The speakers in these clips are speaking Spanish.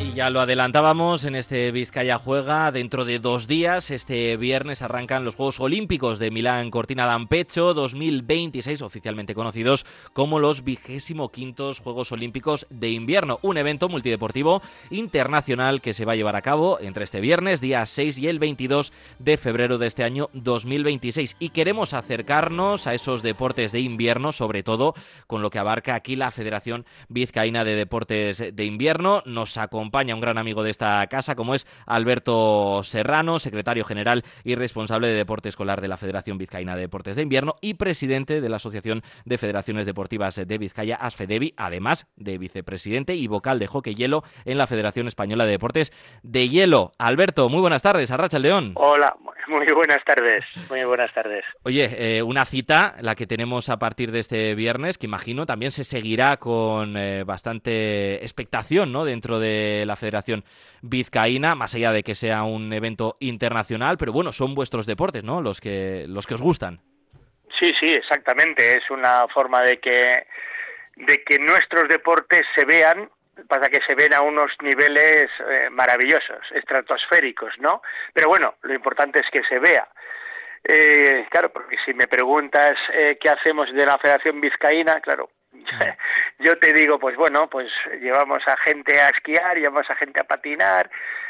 Y ya lo adelantábamos, en este Vizcaya Juega, dentro de 2 días, este viernes arrancan los Juegos Olímpicos de Milán Cortina d'Ampezzo 2026, oficialmente conocidos como los 25º Juegos Olímpicos de Invierno, un evento multideportivo internacional que se va a llevar a cabo entre este viernes, día 6 y el 22 de febrero de este año 2026. Y queremos acercarnos a esos deportes de invierno, sobre todo con lo que abarca aquí la Federación Vizcaína de Deportes de Invierno. Nos acompaña un gran amigo de esta casa, como es Alberto Serrano, secretario general y responsable de Deporte Escolar de la Federación Vizcaína de Deportes de Invierno y presidente de la Asociación de Federaciones Deportivas de Vizcaya, ASFEDEVI, además de vicepresidente y vocal de hockey hielo en la Federación Española de Deportes de Hielo. Alberto, muy buenas tardes, arratsaldeón. Hola, muy buenas tardes, muy buenas tardes. Oye, una cita, la que tenemos a partir de este viernes, que imagino también se seguirá con bastante expectación, ¿no?, dentro de la Federación Vizcaína, más allá de que sea un evento internacional, pero bueno, son vuestros deportes, ¿no?, los que os gustan. Sí, exactamente, es una forma de que nuestros deportes se vean. Pasa que se ven a unos niveles maravillosos, estratosféricos, ¿no? Pero bueno, lo importante es que se vea. Claro, porque si me preguntas qué hacemos de la Federación Vizcaína, claro, yo te digo, pues bueno, pues llevamos a gente a esquiar, llevamos a gente a patinar,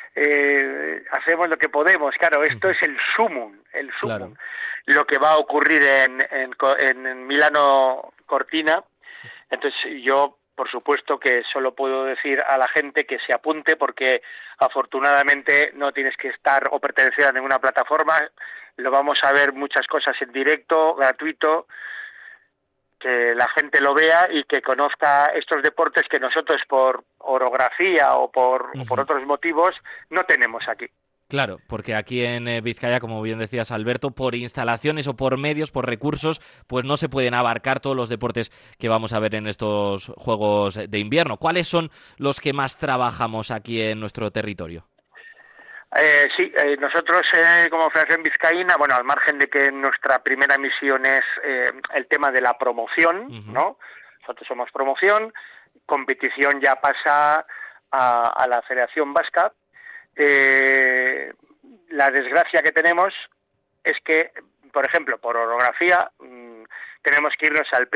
hacemos lo que podemos. Claro, esto es el sumum, claro, lo que va a ocurrir en Milano Cortina. Entonces yo, por supuesto, que solo puedo decir a la gente que se apunte, porque afortunadamente no tienes que estar o pertenecer a ninguna plataforma. Lo vamos a ver muchas cosas en directo, gratuito, que la gente lo vea y que conozca estos deportes que nosotros por orografía o por otros motivos no tenemos aquí. Claro, porque aquí en Vizcaya, como bien decías, Alberto, por instalaciones o por medios, por recursos, pues no se pueden abarcar todos los deportes que vamos a ver en estos Juegos de Invierno. ¿Cuáles son los que más trabajamos aquí en nuestro territorio? Nosotros como Federación Vizcaína, bueno, al margen de que nuestra primera misión es el tema de la promoción, ¿no? Nosotros somos promoción, competición ya pasa a la Federación Vasca. La desgracia que tenemos es que, por ejemplo, por orografía, tenemos que irnos al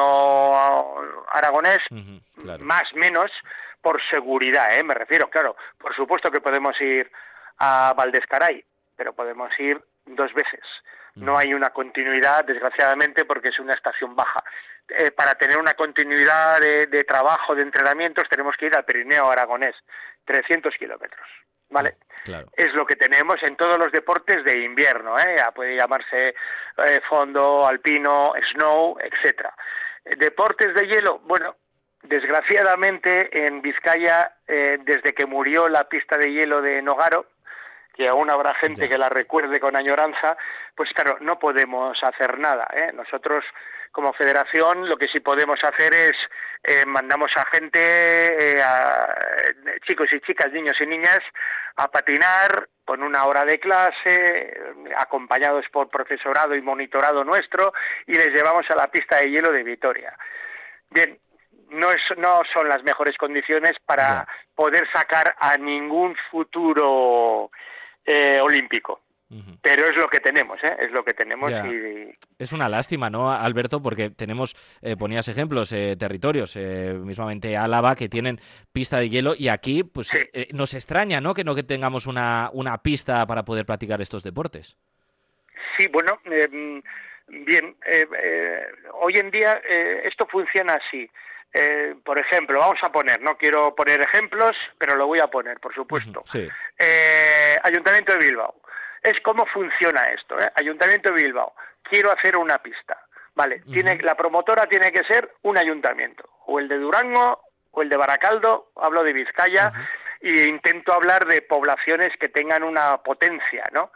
Pirineo aragonés, claro, más o menos, por seguridad, me refiero, claro. Por supuesto que podemos ir a Valdezcaray, pero podemos ir 2 veces. No hay una continuidad, desgraciadamente, porque es una estación baja. Para tener una continuidad de trabajo, de entrenamientos, tenemos que ir al Pirineo aragonés, 300 kilómetros. ¿Vale? Claro. Es lo que tenemos en todos los deportes de invierno, puede llamarse fondo, alpino, snow, etcétera. Deportes de hielo, bueno, desgraciadamente en Vizcaya, desde que murió la pista de hielo de Nogaro, que aún habrá gente que la recuerde con añoranza, pues claro, no podemos hacer nada, Nosotros, como federación, lo que sí podemos hacer es mandamos a gente, a chicos y chicas, niños y niñas, a patinar con 1 hora de clase, acompañados por profesorado y monitorado nuestro, y les llevamos a la pista de hielo de Vitoria. Bien, no son las mejores condiciones para poder sacar a ningún futuro olímpico. Pero es lo que tenemos, es lo que tenemos. Es una lástima, ¿no, Alberto? Porque tenemos, ponías ejemplos, territorios, mismamente Álava, que tienen pista de hielo, y aquí pues sí. Nos extraña, ¿no?, que no tengamos una pista para poder practicar estos deportes. Sí, bueno, bien, hoy en día esto funciona así. Por ejemplo, vamos a poner, no quiero poner ejemplos, pero lo voy a poner, por supuesto. Sí. Ayuntamiento de Bilbao. Es cómo funciona esto, Ayuntamiento de Bilbao. Quiero hacer una pista. Vale, la promotora tiene que ser un ayuntamiento, o el de Durango, o el de Baracaldo, hablo de Vizcaya, e intento hablar de poblaciones que tengan una potencia, ¿no?,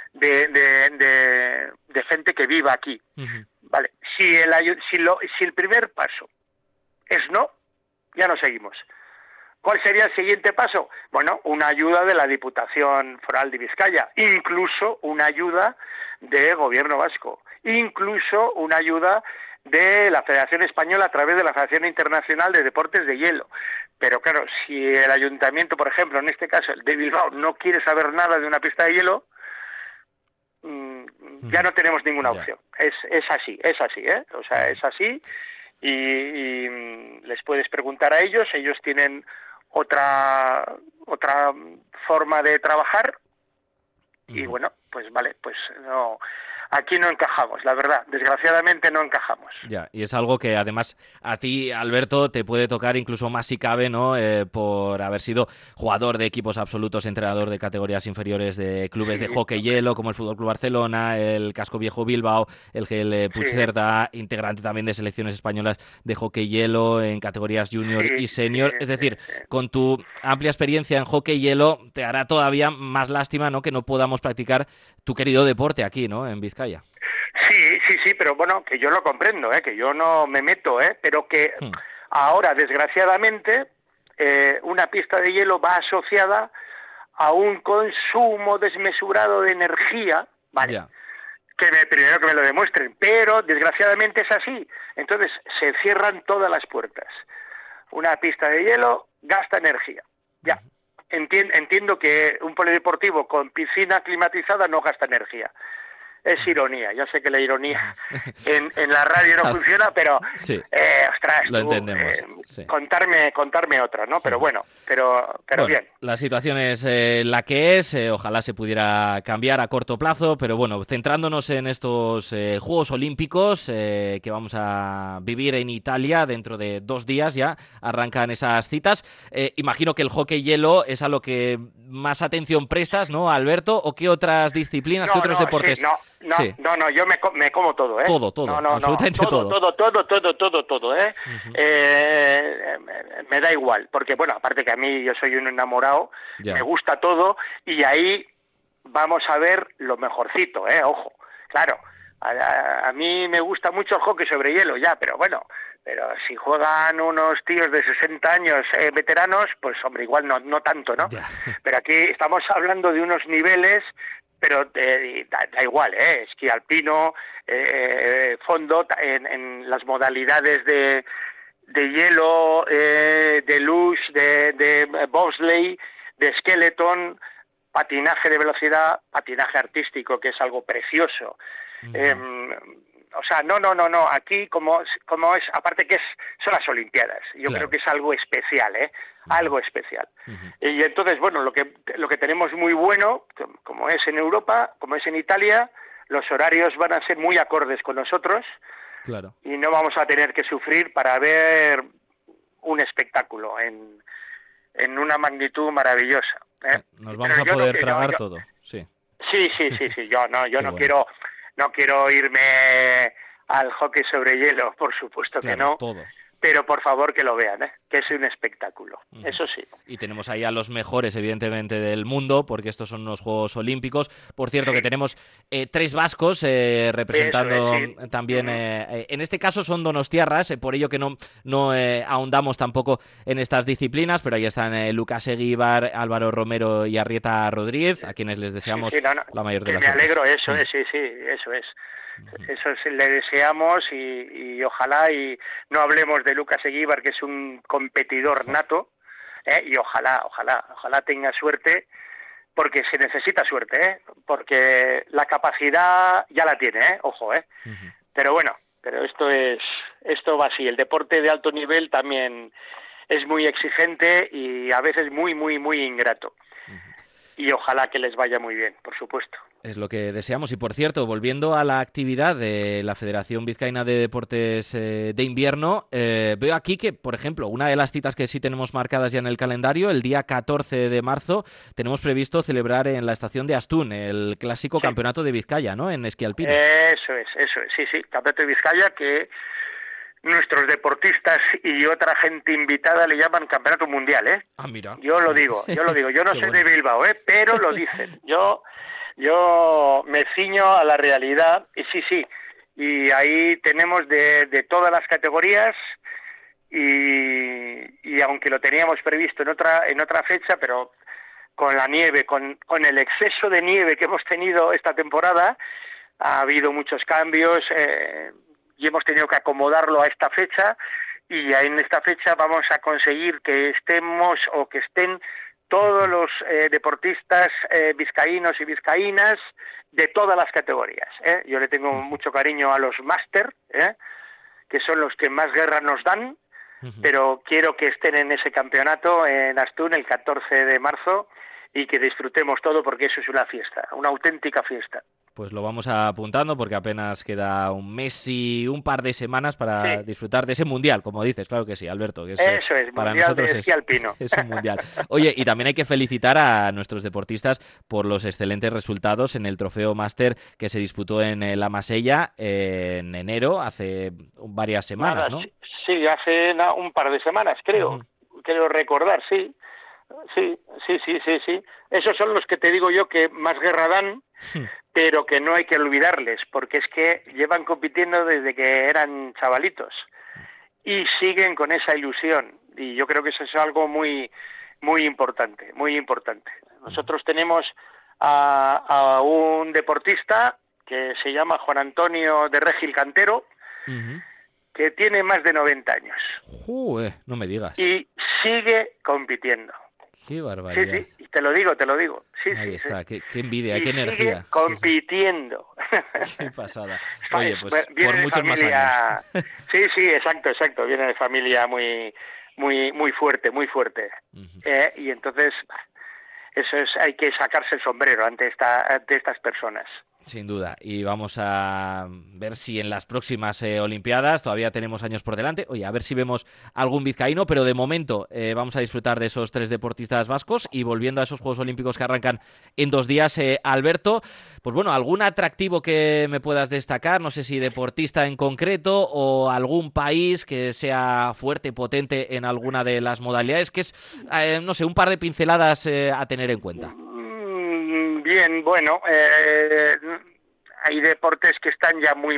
de gente que viva aquí. Vale, si el primer paso es no, ya no seguimos. ¿Cuál sería el siguiente paso? Bueno, una ayuda de la Diputación Foral de Vizcaya, incluso una ayuda del Gobierno vasco, incluso una ayuda de la Federación Española a través de la Federación Internacional de Deportes de Hielo. Pero claro, si el ayuntamiento, por ejemplo, en este caso el de Bilbao, no quiere saber nada de una pista de hielo, ya no tenemos ninguna opción. Es así, ¿eh? O sea, es así y les puedes preguntar a ellos tienen otra forma de trabajar y bueno, pues vale, pues no, aquí no encajamos, la verdad, desgraciadamente no encajamos. Ya, y es algo que además a ti, Alberto, te puede tocar incluso más si cabe, ¿no? Por haber sido jugador de equipos absolutos, entrenador de categorías inferiores de clubes de hockey hielo, como el Fútbol Club Barcelona, el Casco Viejo Bilbao, el GL Puigcerdá, integrante también de selecciones españolas de hockey hielo en categorías junior y senior. Es decir, con tu amplia experiencia en hockey hielo, te hará todavía más lástima, ¿no?, que no podamos practicar tu querido deporte aquí, ¿no?, en Vizcaya. Sí, pero bueno, que yo lo comprendo, que yo no me meto, pero que ahora, desgraciadamente, una pista de hielo va asociada a un consumo desmesurado de energía, ¿vale? Yeah. Primero que me lo demuestren, pero desgraciadamente es así. Entonces, se cierran todas las puertas. Una pista de hielo gasta energía, ya. Entiendo que un polideportivo con piscina climatizada no gasta energía. Es ironía, yo sé que la ironía en la radio no funciona, pero sí, ostras, lo entendemos. Sí. Contarme otra, ¿no? Pero bueno, bueno, bien. La situación es la que es, ojalá se pudiera cambiar a corto plazo, pero bueno, centrándonos en estos Juegos Olímpicos que vamos a vivir en Italia dentro de 2 días ya, arrancan esas citas. Imagino que el hockey hielo es a lo que más atención prestas, ¿no, Alberto? ¿O qué otras disciplinas, qué otros deportes? Sí, no, yo me como todo, ¿eh? Todo, absolutamente todo, ¿eh? Me da igual, porque bueno, aparte que a mí yo soy un enamorado, me gusta todo y ahí vamos a ver lo mejorcito, ojo, claro, a mí me gusta mucho el hockey sobre hielo ya, pero bueno, pero si juegan unos tíos de 60 años veteranos, pues hombre, igual no tanto, ¿no? Pero aquí estamos hablando de unos niveles, pero da igual, esquí alpino, fondo, en las modalidades de hielo, de luge, de bobsleigh, de skeleton, patinaje de velocidad, patinaje artístico, que es algo precioso. O sea, no, aquí como es, aparte que son las Olimpiadas, yo creo que es algo especial, algo especial. Y entonces, bueno, lo que tenemos muy bueno, como es en Europa, como es en Italia, los horarios van a ser muy acordes con nosotros, claro, y no vamos a tener que sufrir para ver un espectáculo en una magnitud maravillosa. Nos vamos a poder tragar todo, sí. Sí, yo no quiero irme al hockey sobre hielo, por supuesto que no, todo. Pero por favor que lo vean, que es un espectáculo, eso sí. Y tenemos ahí a los mejores, evidentemente, del mundo, porque estos son los Juegos Olímpicos. Por cierto, que tenemos 3 vascos representando también, en este caso son donostiarras, por ello que no ahondamos tampoco en estas disciplinas, pero ahí están Lucas Eguíbar, Álvaro Romero y Arrieta Rodríguez, a quienes les deseamos la mayor de las suertes. Me alegro, eso es. Eso le deseamos y ojalá y no hablemos de Lucas Eguíbar, que es un competidor nato, y ojalá tenga suerte, porque se necesita suerte, porque la capacidad ya la tiene, ojo, pero bueno, esto va así. El deporte de alto nivel también es muy exigente y a veces muy ingrato. Y ojalá que les vaya muy bien, por supuesto. Es lo que deseamos. Y por cierto, volviendo a la actividad de la Federación Vizcaína de Deportes de Invierno, veo aquí que, por ejemplo, una de las citas que sí tenemos marcadas ya en el calendario, el día 14 de marzo, tenemos previsto celebrar en la estación de Astún el clásico campeonato de Vizcaya, ¿no?, en esquí alpino. Eso es, sí, campeonato de Vizcaya, que nuestros deportistas y otra gente invitada le llaman campeonato mundial, Ah, mira. Yo lo digo, yo no soy de Bilbao, pero lo dicen. Yo me ciño a la realidad y sí, y ahí tenemos de todas las categorías y aunque lo teníamos previsto en otra fecha, pero con la nieve, con el exceso de nieve que hemos tenido esta temporada, ha habido muchos cambios. y hemos tenido que acomodarlo a esta fecha, y en esta fecha vamos a conseguir que estemos o que estén todos los deportistas vizcaínos y vizcaínas de todas las categorías. Yo le tengo mucho cariño a los máster, que son los que más guerra nos dan, pero quiero que estén en ese campeonato en Astún el 14 de marzo y que disfrutemos todo, porque eso es una fiesta, una auténtica fiesta. Pues lo vamos apuntando porque apenas queda un mes y un par de semanas para disfrutar de ese mundial, como dices, claro que sí, Alberto. Que eso es, para mundial nosotros de esquí alpino. Es un mundial. Oye, y también hay que felicitar a nuestros deportistas por los excelentes resultados en el Trofeo Máster que se disputó en La Masella en enero, hace varias semanas, ¿no? Sí, hace un par de semanas, creo. Creo recordar, sí. Sí. Esos son los que te digo yo que más guerra dan, pero que no hay que olvidarles, porque es que llevan compitiendo desde que eran chavalitos y siguen con esa ilusión, y yo creo que eso es algo muy importante, muy importante. Nosotros tenemos a un deportista que se llama Juan Antonio de Regil Cantero, que tiene más de 90 años. No me digas. Y sigue compitiendo. Qué barbaridad. Sí, y te lo digo. Ahí está, qué envidia, y qué sigue energía. compitiendo. Qué pasada. Oye, pues viene por muchos familia... más años. Sí, exacto. Viene de familia muy fuerte. Y entonces, eso es, hay que sacarse el sombrero ante estas personas. Sin duda, y vamos a ver si en las próximas Olimpiadas, todavía tenemos años por delante, oye, a ver si vemos algún vizcaíno, pero de momento vamos a disfrutar de esos 3 deportistas vascos. Y volviendo a esos Juegos Olímpicos que arrancan en 2 días, Alberto, pues bueno, algún atractivo que me puedas destacar, no sé si deportista en concreto o algún país que sea fuerte, potente en alguna de las modalidades, que es, no sé, un par de pinceladas a tener en cuenta. Bien, bueno, hay deportes que están ya muy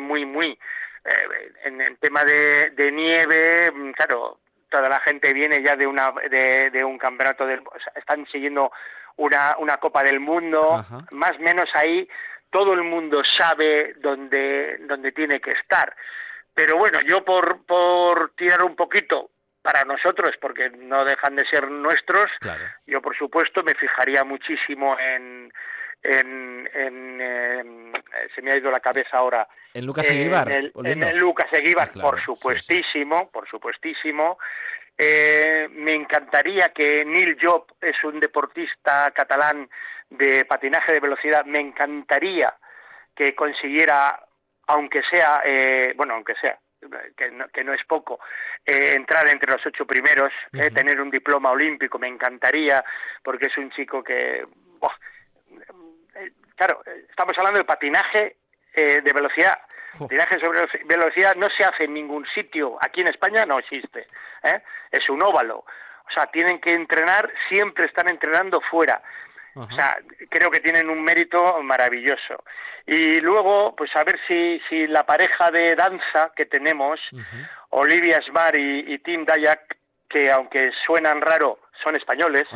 en el tema de nieve. Claro, toda la gente viene ya de un campeonato o sea, están siguiendo una Copa del Mundo. Ajá. Más o menos ahí todo el mundo sabe dónde tiene que estar. Pero bueno, yo por tirar un poquito para nosotros, porque no dejan de ser nuestros, claro. Yo por supuesto me fijaría muchísimo se me ha ido la cabeza ahora. ¿En Lucas Eguíbar? En el Lucas Eguíbar, claro, por supuestísimo. Me encantaría que Nil Job, es un deportista catalán de patinaje de velocidad, me encantaría que consiguiera, aunque sea, que no es poco, entrar entre los 8 primeros, tener un diploma olímpico, me encantaría, porque es un chico que... claro, estamos hablando de patinaje de velocidad. Patinaje sobre velocidad no se hace en ningún sitio, aquí en España no existe, es un óvalo. O sea, tienen que entrenar, siempre están entrenando fuera. O sea, creo que tienen un mérito maravilloso. Y luego, pues a ver si la pareja de danza que tenemos, Olivia Smart y Tim Dayak, que aunque suenan raro, son españoles.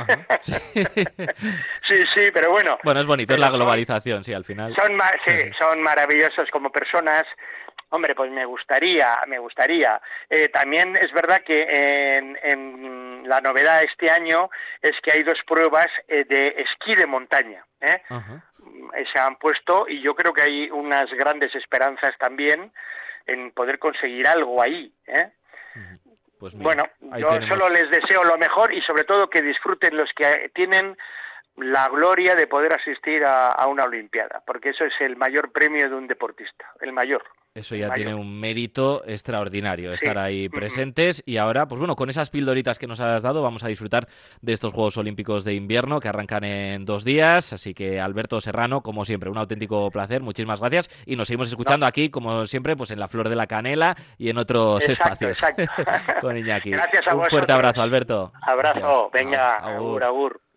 sí, pero bueno. Bueno, es bonito, es la globalización, sí, al final. Son maravillosos como personas. Hombre, pues me gustaría. También es verdad que en la novedad este año es que hay 2 pruebas de esquí de montaña. Se han puesto, y yo creo que hay unas grandes esperanzas también en poder conseguir algo ahí. Pues mira, bueno, yo solo les deseo lo mejor, y sobre todo que disfruten los que tienen la gloria de poder asistir a una Olimpiada, porque eso es el mayor premio de un deportista, el mayor. Eso ya tiene un mérito extraordinario, estar ahí presentes. Y ahora, pues bueno, con esas pildoritas que nos has dado, vamos a disfrutar de estos Juegos Olímpicos de invierno que arrancan en 2 días. Así que, Alberto Serrano, como siempre, un auténtico placer. Muchísimas gracias. Y nos seguimos escuchando aquí, como siempre, pues en la Flor de la Canela y en otros espacios. Exacto. Con Iñaki. Gracias a vosotros. Un fuerte abrazo, Alberto. Abrazo. Gracias. Venga, agur.